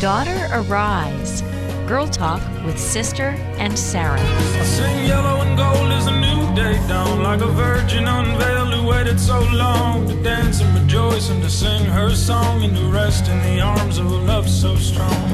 Daughter Arise, Girl Talk with Sister and Sarah. I sing yellow and gold as a new day dawn, like a virgin unveiled who waited so long to dance and rejoice and to sing her song and to rest in the arms of a love so strong.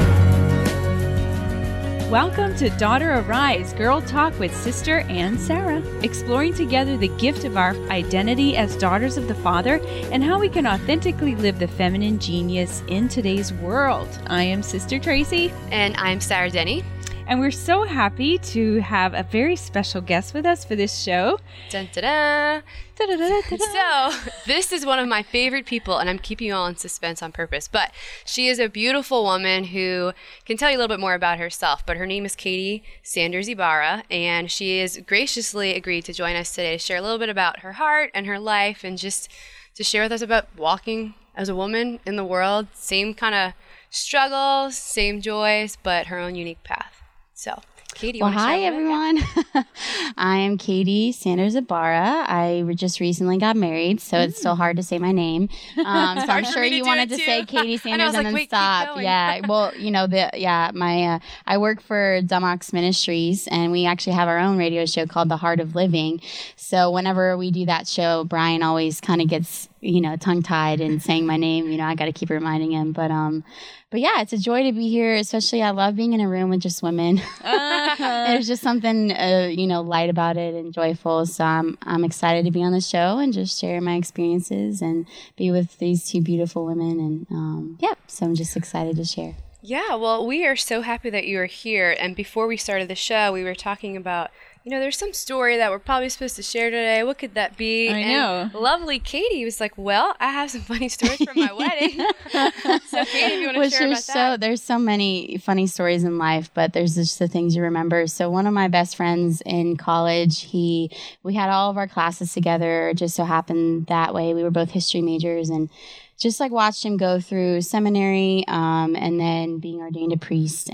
Welcome to Daughter Arise, Girl Talk with Sister and Sarah, exploring together the gift of our identity as daughters of the Father and how we can authentically live the feminine genius in today's world. I am Sister Tracy. And I'm Sarah Denny. And we're so happy to have a very special guest with us for this show. Dun, da, da. So, this is one of my favorite people, and I'm keeping you all in suspense on purpose, but she is a beautiful woman who can tell you a little bit more about herself, but her name is Katie Sanders Ibarra, and she has graciously agreed to join us today to share a little bit about her heart and her life, and just to share with us about walking as a woman in the world. Same kind of struggles, same joys, but her own unique path. So, Katie, well, hi everyone. I am Katie Sanders Ibarra. I just recently got married, so it's still hard to say my name. So I'm sure you wanted to say Katie Sanders and then stop. Yeah. Well, you know, I work for Dumox Ministries, and we actually have our own radio show called The Heart of Living. So whenever we do that show, Brian always kind of gets, tongue-tied and saying my name. I got to keep reminding him. But yeah, it's a joy to be here, especially I love being in a room with just women. There's just something, light about it and joyful. So I'm excited to be on the show and just share my experiences and be with these two beautiful women. And so I'm just excited to share. Yeah, well, we are so happy that you are here. And before we started the show, we were talking about, there's some story that we're probably supposed to share today. What could that be? I know. And lovely Katie was like, well, I have some funny stories from my wedding. So Katie, if you want to share about that. There's so many funny stories in life, but there's just the things you remember. So one of my best friends in college, we had all of our classes together. It just so happened that way. We were both history majors, and just watched him go through seminary and then being ordained a priest.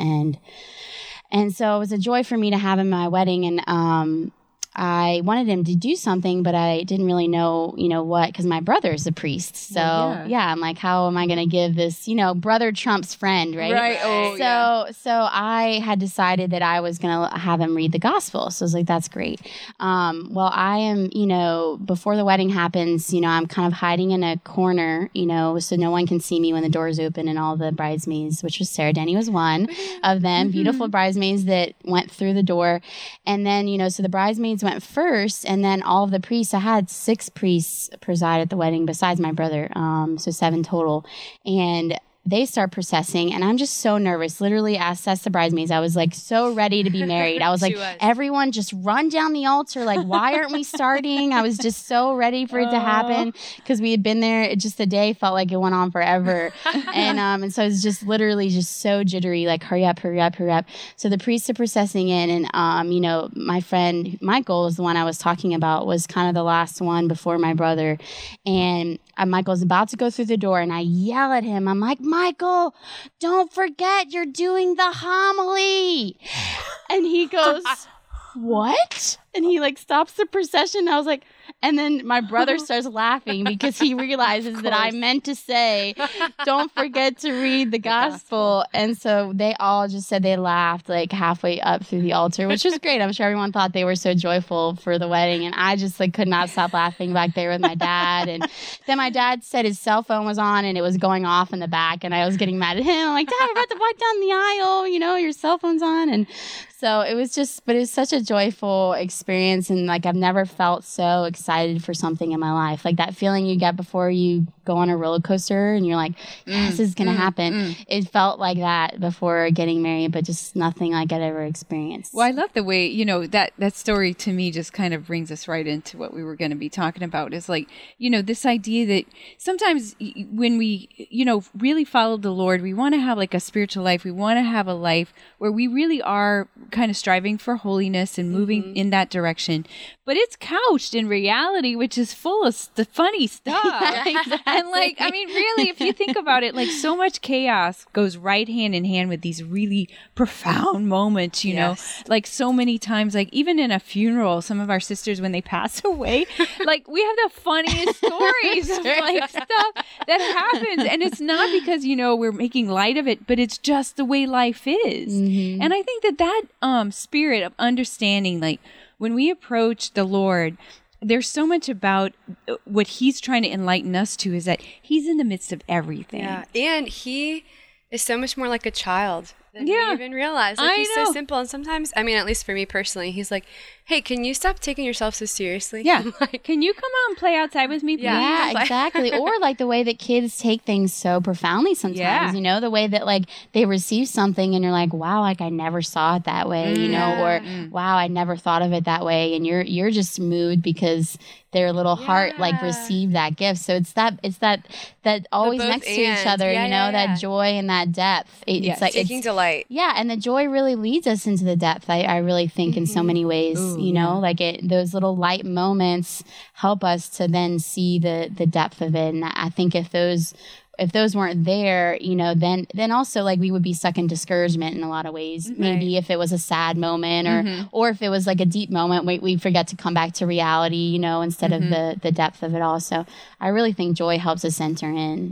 And so it was a joy for me to have him at my wedding. And I wanted him to do something, but I didn't really know, what, because my brother's a priest. So, I'm like, how am I going to give this, brother Trump's friend, right? Right. Oh, So I had decided that I was going to have him read the gospel. So I was like, that's great. Well, I am, before the wedding happens, I'm kind of hiding in a corner, so no one can see me when the doors open, and all the bridesmaids, which was Sarah Denny was one of them, beautiful bridesmaids that went through the door. And then, so the bridesmaids went first, and then all of the priests. I had 6 priests preside at the wedding besides my brother, so 7 total. And they start processing, and I'm just so nervous. Literally, as the bridesmaids, I was so ready to be married. I was like, everyone just run down the altar. Why aren't we starting? I was just so ready for it to happen because we had been there. It just, the day felt like it went on forever. And so it was just literally just so jittery, hurry up, hurry up, hurry up. So the priests are processing in, and, my friend Michael is the one I was talking about, was kind of the last one before my brother. And Michael's about to go through the door, and I yell at him. I'm like, Michael, don't forget you're doing the homily. And he goes, what? And he stops the procession. I was like, and then my brother starts laughing because he realizes that I meant to say, don't forget to read the gospel. And so they all just said they laughed halfway up through the altar, which was great. I'm sure everyone thought they were so joyful for the wedding. And I just could not stop laughing back there with my dad. And then my dad said his cell phone was on and it was going off in the back. And I was getting mad at him. I'm like, Dad, we're about to walk down the aisle. Your cell phone's on. And so it was such a joyful experience. And I've never felt so excited for something in my life. That feeling you get before you go on a roller coaster and you're like, yes, this is going to happen. It felt like that before getting married, but just nothing like I'd ever experienced. Well, I love the way, that story to me just kind of brings us right into what we were going to be talking about is this idea that sometimes when we, really follow the Lord, we want to have a spiritual life. We want to have a life where we really are kind of striving for holiness and moving in that direction. But it's couched in reality, which is full of the funny stuff. Exactly. And like, I mean, really, if you think about it, like so much chaos goes right hand in hand with these really profound moments, you know, like so many times, like even in a funeral, some of our sisters, when they pass away, like we have the funniest stories of like stuff that happens. And it's not because, you know, we're making light of it, but it's just the way life is. And I think that spirit of understanding, like when we approach the Lord, there's so much about what he's trying to enlighten us to, is that he's in the midst of everything. Yeah, and he is so much more like a child than we even realize. Like, he's so simple. And sometimes, I mean, at least for me personally, he's like, hey, can you stop taking yourself so seriously? Yeah. Like, can you come out and play outside with me, please? Yeah, exactly. Or like the way that kids take things so profoundly sometimes, you know, the way that like they receive something and you're like, wow, like I never saw it that way, you know, or wow, I never thought of it that way. And you're just moved because their little heart like received that gift. So it's that always next to each other, you know, that joy and that depth. It's like taking delight. Yeah, and the joy really leads us into the depth. I really think in so many ways. You know, like those little light moments help us to then see the depth of it. And I think if those weren't there, you know, then also like we would be stuck in discouragement in a lot of ways. Maybe if it was a sad moment or if it was like a deep moment, we forget to come back to reality, you know, instead of the depth of it all. So I really think joy helps us enter in.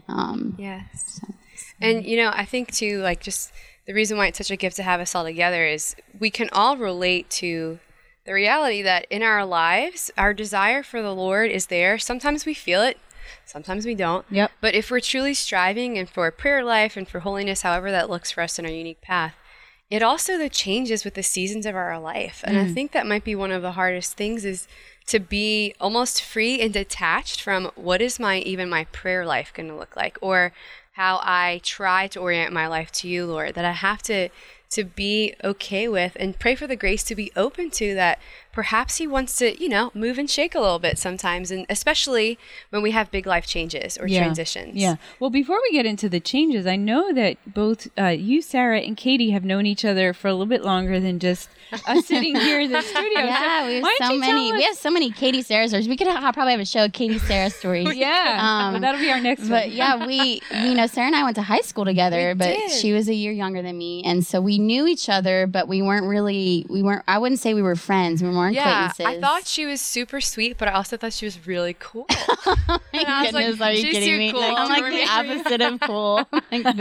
And, you know, I think too, like just the reason why it's such a gift to have us all together is we can all relate to the reality that in our lives, our desire for the Lord is there. Sometimes we feel it. Sometimes we don't. Yep. But if we're truly striving and for a prayer life and for holiness, however that looks for us in our unique path, it also changes with the seasons of our life. And I think that might be one of the hardest things, is to be almost free and detached from what is my prayer life going to look like, or how I try to orient my life to you, Lord, that I have to be okay with and pray for the grace to be open to that. Perhaps he wants to, you know, move and shake a little bit sometimes, and especially when we have big life changes or transitions. Yeah. Well, before we get into the changes, I know that both you, Sarah, and Katie have known each other for a little bit longer than just us sitting here in the studio. Yeah, we have so many. We have so many Katie Sarah stories. We could probably have a show, Katie Sarah stories. But that'll be our next one. But yeah, we know Sarah and I went to high school together, but she was a year younger than me, and so we knew each other, but we weren't. I wouldn't say we were friends. We weren't acquaintances. I thought she was super sweet, but I also thought she was really cool. Oh my goodness, are you kidding me? Cool. I'm like the opposite of cool. Like the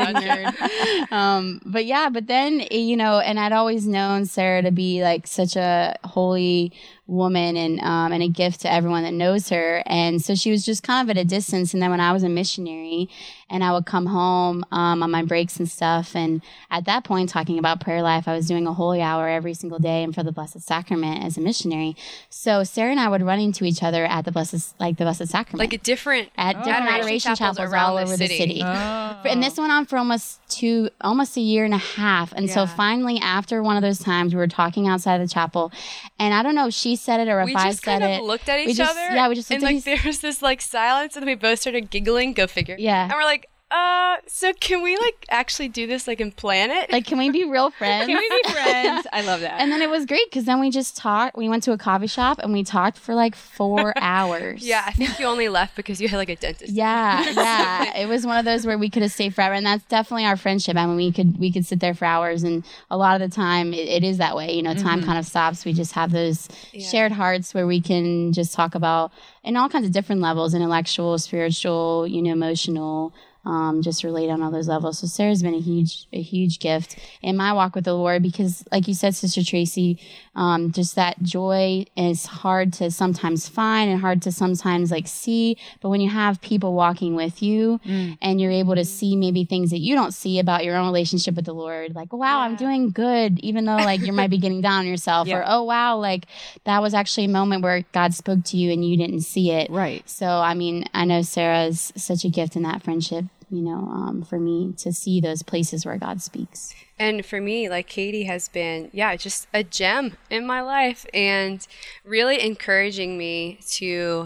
nerd. But then, you know, and I'd always known Sarah to be like such a holy woman and a gift to everyone that knows her. And so she was just kind of at a distance. And then when I was a missionary and I would come home on my breaks and stuff, and at that point talking about prayer life, I was doing a holy hour every single day and for the Blessed Sacrament as a missionary. So Sarah and I would run into each other at the Blessed Sacrament. Like at different adoration chapels all over the city. And this went on for almost a year and a half. And so finally, after one of those times, we were talking outside the chapel, and I don't know if she said it or if I said it. We just kind of looked at each other. Yeah, we just looked at each other. And like there was this like silence, and then we both started giggling. Go figure. Yeah. And we're like, so can we like actually do this like and plan it? Like, can we be real friends? Can we be friends? I love that. And then it was great because then we just talked. We went to a coffee shop and we talked for like 4 hours. Yeah, I think you only left because you had like a dentist. Yeah. It was one of those where we could have stayed forever, and that's definitely our friendship. I mean, we could sit there for hours, and a lot of the time it is that way. You know, time kind of stops. We just have those shared hearts where we can just talk about in all kinds of different levels: intellectual, spiritual, you know, emotional. Just relate on all those levels. So Sarah's been a huge gift in my walk with the Lord, because like you said, Sister Tracy, just that joy is hard to sometimes find and hard to sometimes like see. But when you have people walking with you and you're able to see maybe things that you don't see about your own relationship with the Lord, like, wow, I'm doing good, even though like you might be getting down on yourself, or, oh, wow, like that was actually a moment where God spoke to you and you didn't see it. Right. So, I mean, I know Sarah's such a gift in that friendship. You know, for me to see those places where God speaks. And for me, like Katie has been, just a gem in my life, and really encouraging me to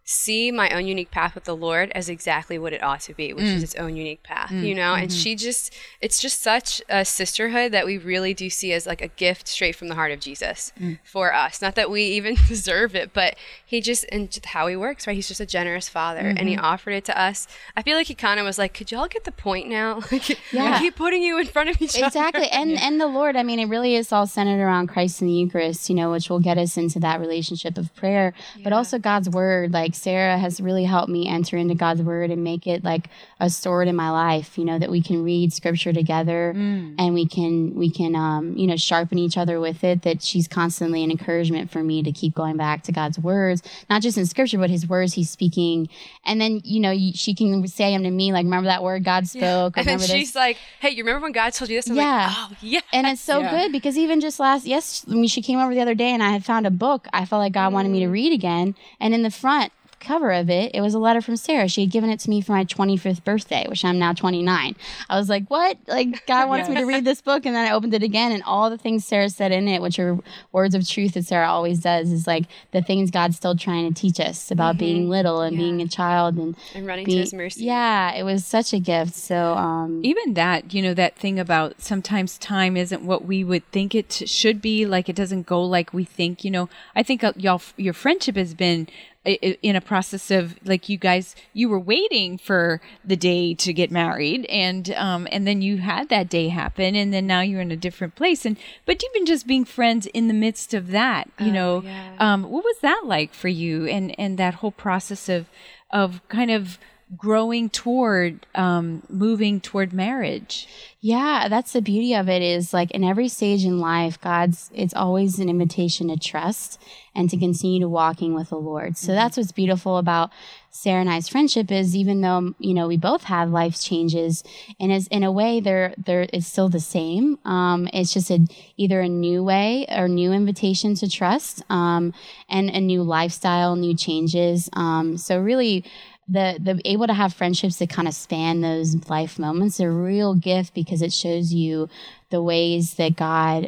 see my own unique path with the Lord as exactly what it ought to be, which is its own unique path, you know? And it's just such a sisterhood that we really do see as like a gift straight from the heart of Jesus for us. Not that we even deserve it, but he just, and how he works, right? He's just a generous father and he offered it to us. I feel like he kind of was like, could y'all get the point now? Like, I keep putting you in front of each other. Exactly. And the Lord, I mean, it really is all centered around Christ in the Eucharist, you know, which will get us into that relationship of prayer, but also God's word. Like Sarah has really helped me enter into God's word and make it like a sword in my life, you know, that we can read scripture together and we can, you know, sharpen each other with it, that she's constantly an encouragement for me to keep going back to God's words, not just in scripture, but his words he's speaking. And then, you know, she can say them to me, like, remember that word God spoke? And then she's like, hey, you remember when God told you this? I'm like, oh, yeah. And it's so good because even just when she came over the other day and I had found a book, I felt like God wanted me to read again. And in the front cover of it was a letter from Sarah. She had given it to me for my 25th birthday, which I'm now 29. I was like, what? Like, God wants me to read this book? And then I opened it again, and all the things Sarah said in it, which are words of truth that Sarah always does, is like the things God's still trying to teach us about being little and being a child and running to his mercy. Yeah, it was such a gift. So even that, you know, that thing about sometimes time isn't what we would think it should be, like it doesn't go like we think, you know. I think your friendship has been in a process of, like, you were waiting for the day to get married, and then you had that day happen, and then now you're in a different place, but even just being friends in the midst of that, you know, what was that like for you, and that whole process of kind of growing toward moving toward marriage? Yeah, that's the beauty of it, is like in every stage in life, it's always an invitation to trust and to continue to walking with the Lord. So that's what's beautiful about Sarah and I's friendship, is even though, you know, we both have life changes, and as in a way it's still the same. It's just either a new way or new invitation to trust, and a new lifestyle, new changes. So really, the able to have friendships that kind of span those life moments are a real gift, because it shows you the ways that God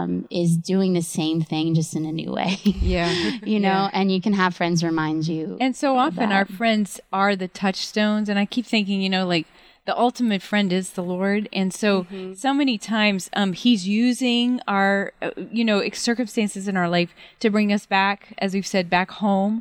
is doing the same thing, just in a new way. Yeah. You know, and you can have friends remind you. And so often our friends are the touchstones. And I keep thinking, you know, like, the ultimate friend is the Lord. And so, so many times, he's using our, you know, circumstances in our life to bring us back, as we've said, back home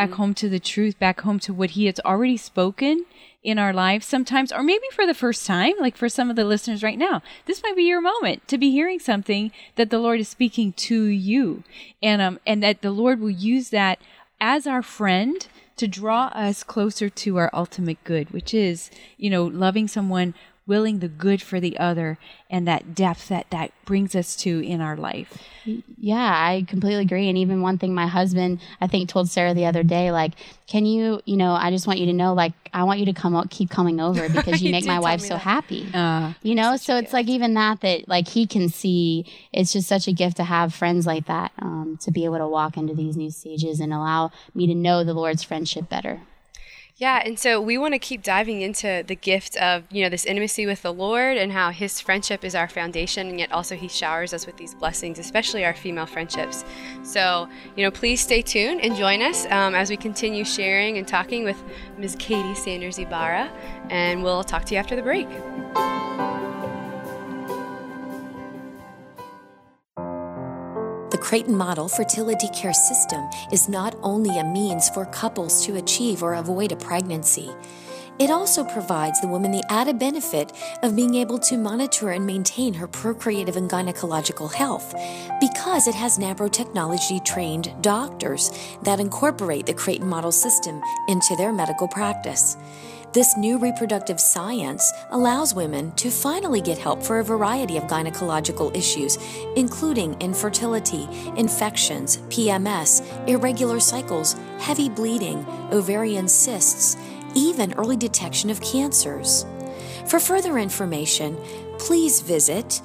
to the truth, back home to what he has already spoken in our lives sometimes, or maybe for the first time, like for some of the listeners right now, this might be your moment to be hearing something that the Lord is speaking to you. And that the Lord will use that as our friend to draw us closer to our ultimate good, which is, you know, loving someone, willing the good for the other, and that depth that brings us to in our life. Yeah, I completely agree. And even one thing my husband, I think, told Sarah the other day, like, can you know, I just want you to know, like, I want you to keep coming over, because you make my wife so happy. You know, so it's like even that like he can see, it's just such a gift to have friends like that, to be able to walk into these new stages and allow me to know the Lord's friendship better. Yeah, and so we want to keep diving into the gift of, you know, this intimacy with the Lord, and how his friendship is our foundation, and yet also he showers us with these blessings, especially our female friendships. So, you know, please stay tuned and join us as we continue sharing and talking with Ms. Katie Sanders Ibarra, and we'll talk to you after the break. The Creighton Model Fertility Care System is not only a means for couples to achieve or avoid a pregnancy, it also provides the woman the added benefit of being able to monitor and maintain her procreative and gynecological health, because it has nanotechnology-trained doctors that incorporate the Creighton Model system into their medical practice. This new reproductive science allows women to finally get help for a variety of gynecological issues, including infertility, infections, PMS, irregular cycles, heavy bleeding, ovarian cysts, even early detection of cancers. For further information, please visit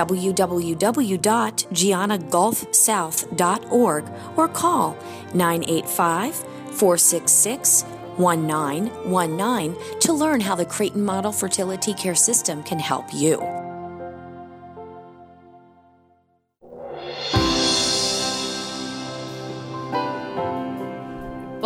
www.giannagulfsouth.org or call 985-466-1919 to learn how the Creighton Model Fertility Care System can help you.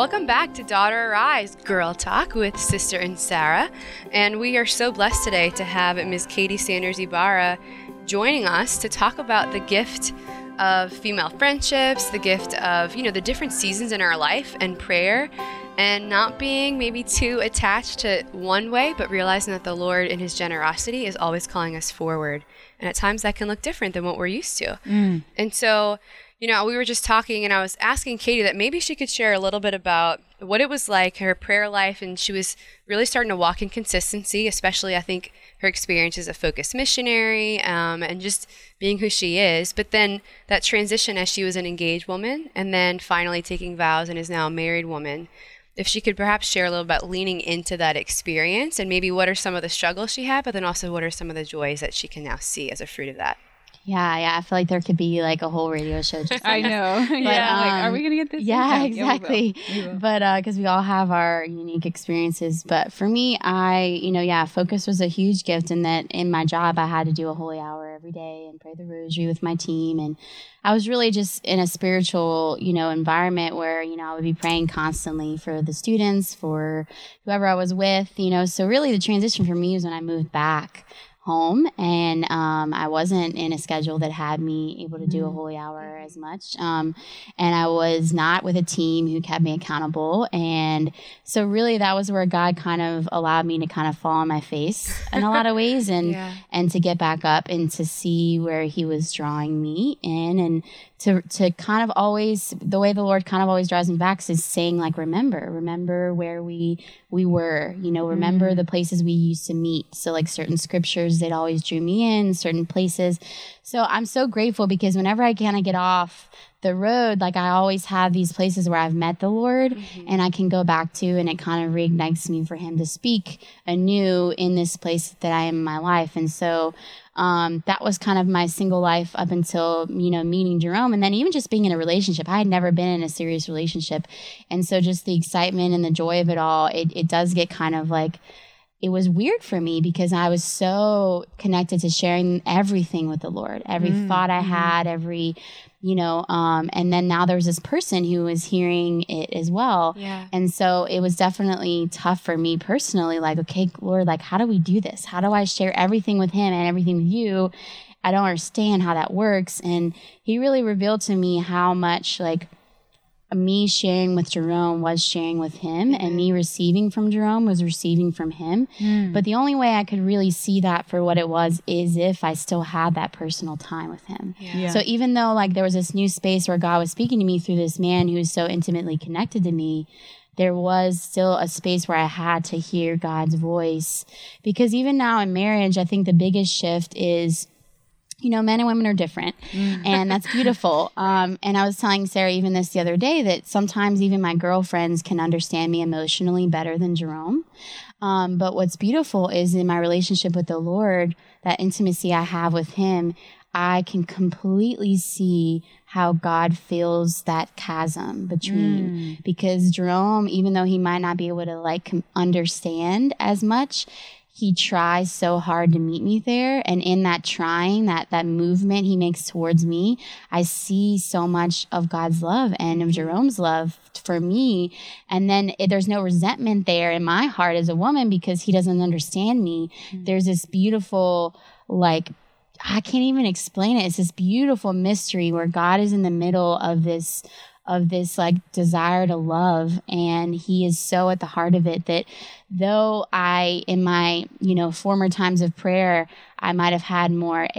Welcome back to Daughter Arise, Girl Talk with Sister and Sarah. And we are so blessed today to have Ms. Katie Sanders Ibarra joining us to talk about the gift of female friendships, the gift of, the different seasons in our life and prayer, and not being maybe too attached to one way, but realizing that the Lord in his generosity is always calling us forward. And at times that can look different than what we're used to. And so, we were just talking, and I was asking Katie that maybe she could share a little bit about what it was like, her prayer life, and she was really starting to walk in consistency, especially I think her experience as a focused missionary, and just being who she is. But then that transition as she was an engaged woman, and then finally taking vows and is now a married woman. If she could perhaps share a little about leaning into that experience, and maybe what are some of the struggles she had, but then also what are some of the joys that she can now see as a fruit of that. Yeah. I feel like there could be like a whole radio show. Just I know. But, like, are we going to get this? Yeah, exactly. We will. But because we all have our unique experiences. But for me, focus was a huge gift in that in my job, I had to do a holy hour every day and pray the rosary with my team. And I was really just in a spiritual, environment where, I would be praying constantly for the students, for whoever I was with, So really the transition for me was when I moved back home, and I wasn't in a schedule that had me able to do a holy hour as much, and I was not with a team who kept me accountable, and so really that was where God kind of allowed me to kind of fall on my face in a lot of ways, and to get back up and to see where he was drawing me in, and to kind of always, the way the Lord kind of always draws me back is saying like, remember where we were, remember the places we used to meet. So like certain scriptures that always drew me in, certain places. So I'm so grateful because whenever I kind of get off the road, like I always have these places where I've met the Lord and I can go back to, and it kind of reignites me for him to speak anew in this place that I am in my life. And so that was kind of my single life up until, meeting Jerome. And then even just being in a relationship, I had never been in a serious relationship. And so just the excitement and the joy of it all, it does get kind of like, it was weird for me because I was so connected to sharing everything with the Lord, every thought I had, every, and then now there was this person who was hearing it as well. Yeah. And so it was definitely tough for me personally, like, okay, Lord, like, how do we do this? How do I share everything with him and everything with you? I don't understand how that works. And he really revealed to me how much like me sharing with Jerome was sharing with him, and me receiving from Jerome was receiving from him. But the only way I could really see that for what it was is if I still had that personal time with him. So even though like there was this new space where God was speaking to me through this man who was so intimately connected to me, there was still a space where I had to hear God's voice. Because even now in marriage, I think the biggest shift is, men and women are different, and that's beautiful. And I was telling Sarah even this the other day that sometimes even my girlfriends can understand me emotionally better than Jerome. But what's beautiful is in my relationship with the Lord, that intimacy I have with him, I can completely see how God fills that chasm between. Because Jerome, even though he might not be able to like understand as much, he tries so hard to meet me there. And in that trying, that movement he makes towards me, I see so much of God's love and of Jerome's love for me. And then there's no resentment there in my heart as a woman because he doesn't understand me. There's this beautiful, like, I can't even explain it. It's this beautiful mystery where God is in the middle of this like desire to love, and he is so at the heart of it that though I, in my, former times of prayer, I might have had more,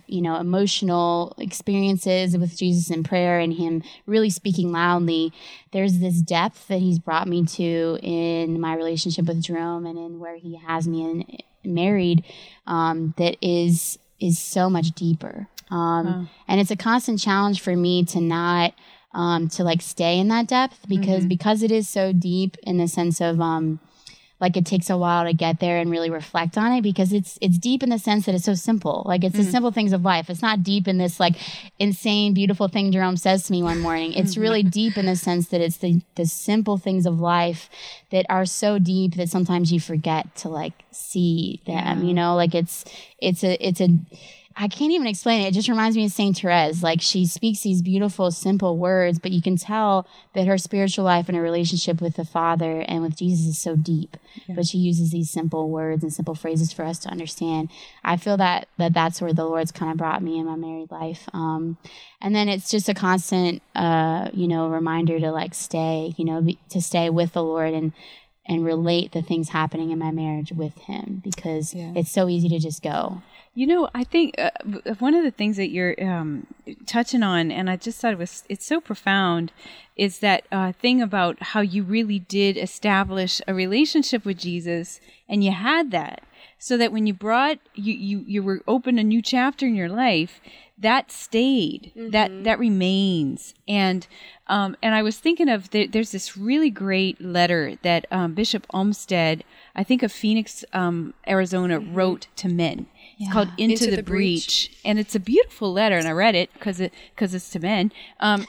emotional experiences with Jesus in prayer and him really speaking loudly, there's this depth that he's brought me to in my relationship with Jerome and in where he has me married, that is so much deeper. And it's a constant challenge for me to not to like stay in that depth because it is so deep in the sense of like it takes a while to get there and really reflect on it because it's deep in the sense that it's so simple. Like it's the simple things of life. It's not deep in this like insane, beautiful thing Jerome says to me one morning. It's really deep in the sense that it's the simple things of life that are so deep that sometimes you forget to like see them, like I can't even explain it. It just reminds me of Saint Therese. Like, she speaks these beautiful, simple words, but you can tell that her spiritual life and her relationship with the Father and with Jesus is so deep. Yeah. But she uses these simple words and simple phrases for us to understand. I feel that that's where the Lord's kind of brought me in my married life. And then it's just a constant, reminder to like stay, to stay with the Lord and relate the things happening in my marriage with him, because it's so easy to just go. I think one of the things that you're touching on, and I just thought it's so profound, is that thing about how you really did establish a relationship with Jesus, and you had that, so that when you brought, you were open a new chapter in your life, that stayed, that remains. And I was thinking of, there's this really great letter that Bishop Olmsted, I think of Phoenix, Arizona, wrote to men. It's called Into the Breach. And it's a beautiful letter, and I read it because it's to men. And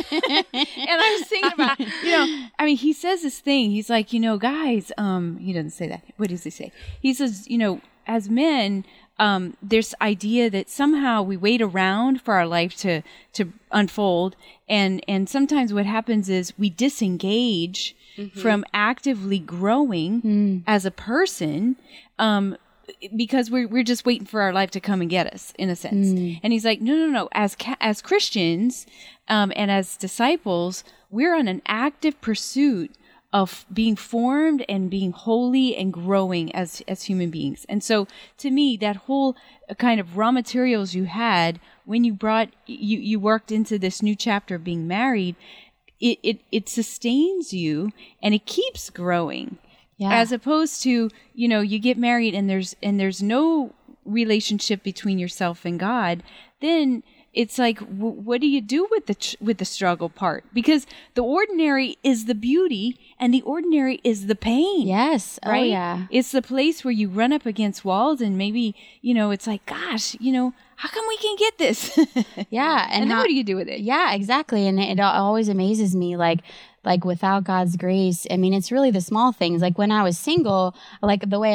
I was thinking about, he says this thing. He's like, guys, he doesn't say that. What does he say? He says, as men, there's idea that somehow we wait around for our life to unfold, and sometimes what happens is we disengage from actively growing as a person, because we're just waiting for our life to come and get us, in a sense. And he's like, no. As Christians and as disciples, we're on an active pursuit of being formed and being holy and growing as human beings. And so to me, that whole kind of raw materials you had when you you worked into this new chapter of being married, it sustains you and it keeps growing. Yeah. As opposed to, you get married and there's no relationship between yourself and God, then it's like, what do you do with the struggle part? Because the ordinary is the beauty and the ordinary is the pain. Yes. Right? Oh, yeah. It's the place where you run up against walls and maybe, it's like, gosh, how come we can't get this? Yeah. And then what do you do with it? Yeah, exactly. And it always amazes me, like without God's grace, I mean, it's really the small things. Like when I was single, like the way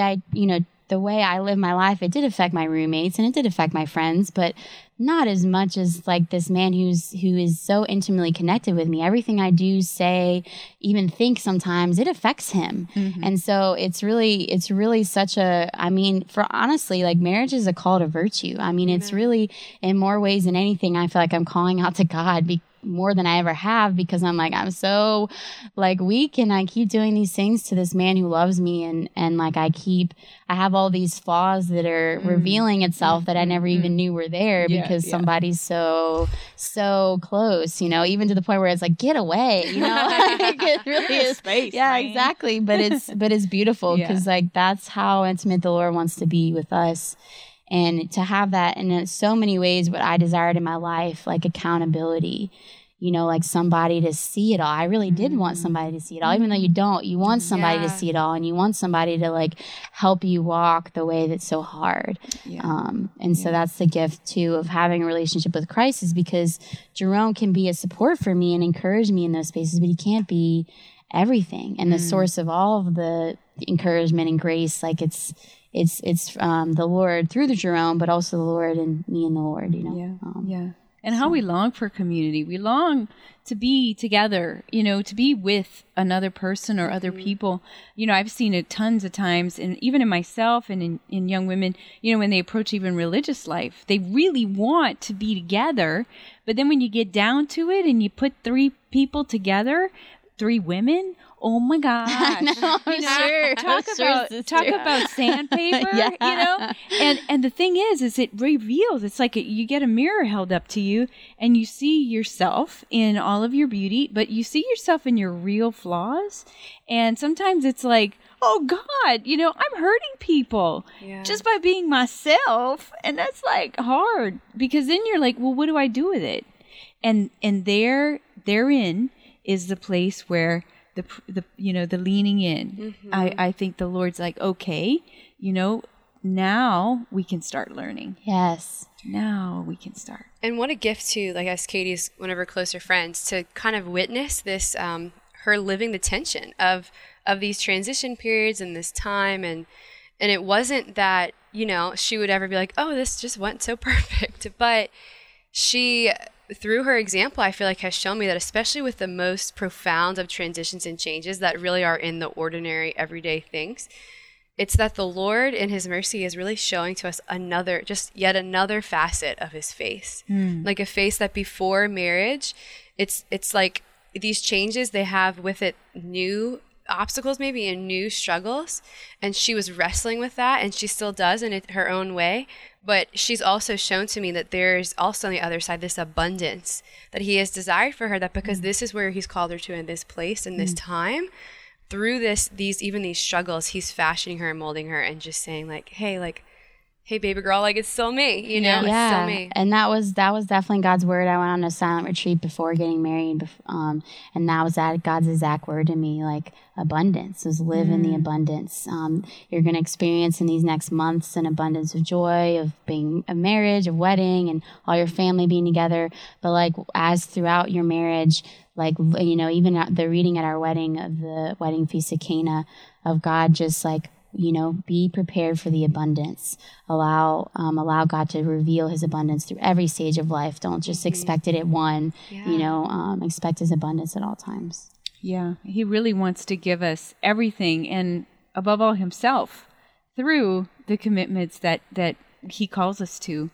I live my life, it did affect my roommates and it did affect my friends, but not as much as like this man who is so intimately connected with me. Everything I do, say, even think sometimes, it affects him. And so it's really such a, for honestly, like marriage is a call to virtue. It's really, in more ways than anything, I feel like I'm calling out to God more than I ever have, because I'm like, I'm so like weak and I keep doing these things to this man who loves me, and like I have all these flaws that are revealing itself that I never even knew were there, because somebody's so close, even to the point where it's like, get away, it really is space. Yeah, right? Exactly. But it's beautiful, because like that's how intimate the Lord wants to be with us. And to have that in so many ways, what I desired in my life, like accountability, like somebody to see it all. I really did want somebody to see it all, even though you don't. You want somebody to see it all, and you want somebody to like help you walk the way that's so hard. So that's the gift too of having a relationship with Christ, is because Jerome can be a support for me and encourage me in those spaces, but he can't be everything and the source of all of the encouragement and grace. Like it's the Lord through the Jerome, but also the Lord and me and the Lord, And how we long for community. We long to be together, to be with another person or other people. I've seen it tons of times, and even in myself and in young women, when they approach even religious life, they really want to be together. But then when you get down to it and you put 3 people together, 3 women, oh my gosh! Talk about sandpaper, And the thing is it reveals. It's like you get a mirror held up to you, and you see yourself in all of your beauty, but you see yourself in your real flaws. And sometimes it's like, oh God, I'm hurting people just by being myself, and that's like hard, because then you're like, well, what do I do with it? And therein is the place where the leaning in. I think the Lord's like, okay, now we can start learning. Yes. Now we can start. And what a gift to, like, as Katie's one of her closer friends, to kind of witness this, her living the tension of these transition periods and this time. And it wasn't that she would ever be like, oh, this just went so perfect. But she, through her example, I feel like has shown me that especially with the most profound of transitions and changes that really are in the ordinary everyday things, it's that the Lord in his mercy is really showing to us yet another facet of his face. Like a face that before marriage, it's like these changes, they have with it new obstacles maybe and new struggles. And she was wrestling with that, and she still does in her own way. But she's also shown to me that there's also on the other side this abundance that he has desired for her, that because this is where he's called her to in this place, in this time, through these struggles, he's fashioning her and molding her and just saying like, hey, baby girl, like it's still me, Yeah. It's still me. And that was definitely God's word. I went on a silent retreat before getting married, and that was God's exact word to me, like abundance, was live in the abundance. You're going to experience in these next months an abundance of joy, of being a marriage, of wedding, and all your family being together. But like as throughout your marriage, like, even the reading at our wedding of the wedding feast of Cana, of God just like, be prepared for the abundance. Allow God to reveal his abundance through every stage of life. Don't just expect it at one, expect his abundance at all times. Yeah, he really wants to give us everything, and above all himself, through the commitments that he calls us to.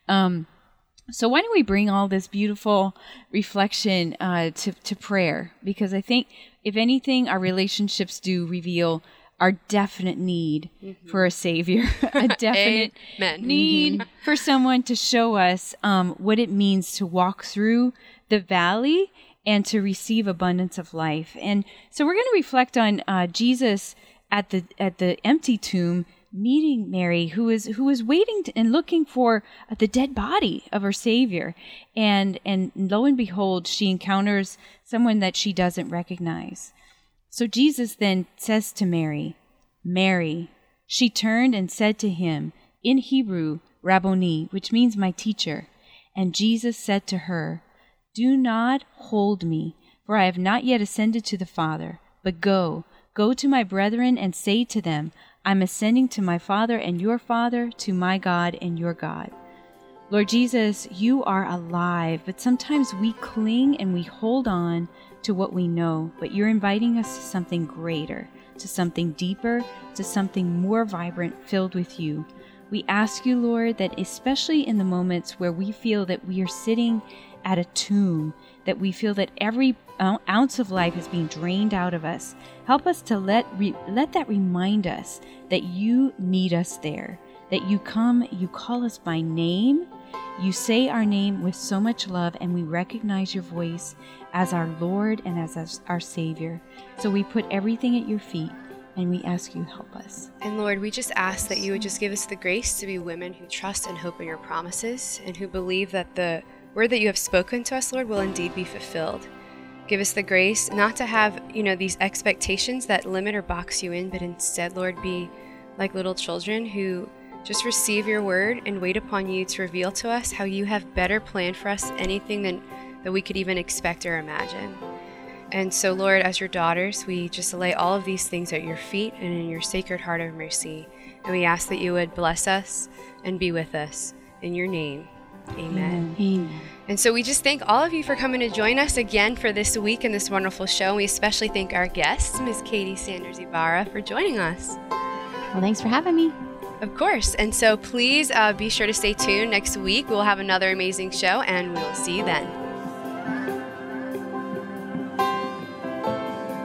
So why don't we bring all this beautiful reflection to prayer? Because I think, if anything, our relationships do reveal our definite need for a Savior, a definite need for someone to show us what it means to walk through the valley and to receive abundance of life. And so we're going to reflect on Jesus at the empty tomb, meeting Mary, who was waiting and looking for the dead body of her Savior. And lo and behold, she encounters someone that she doesn't recognize. So Jesus then says to Mary, "Mary." She turned and said to him, in Hebrew, Rabboni, which means my teacher. And Jesus said to her, "Do not hold me, for I have not yet ascended to the Father, but go to my brethren and say to them, I'm ascending to my Father and your Father, to my God and your God." Lord Jesus, you are alive, but sometimes we cling and we hold on to what we know, but you're inviting us to something greater, to something deeper, to something more vibrant, filled with you. We ask you, Lord, that especially in the moments where we feel that we are sitting at a tomb, that we feel that every ounce of life is being drained out of us, help us to let that remind us that you meet us there, that you come, you call us by name, you say our name with so much love, and we recognize your voice as our Lord and as our Savior. So we put everything at your feet, and we ask you help us. And Lord, we just ask that you would just give us the grace to be women who trust and hope in your promises, and who believe that the word that you have spoken to us, Lord, will indeed be fulfilled. Give us the grace not to have, these expectations that limit or box you in, but instead, Lord, be like little children who just receive your word and wait upon you to reveal to us how you have better planned for us anything that we could even expect or imagine. And so, Lord, as your daughters, we just lay all of these things at your feet and in your sacred heart of mercy. And we ask that you would bless us and be with us. In your name, amen. Amen. And so we just thank all of you for coming to join us again for this week in this wonderful show. And we especially thank our guest, Ms. Katie Sanders Ibarra, for joining us. Well, thanks for having me. Of course. And so please be sure to stay tuned. Next week, we'll have another amazing show, and we will see you then.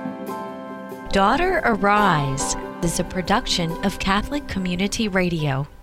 Daughter Arise is a production of Catholic Community Radio.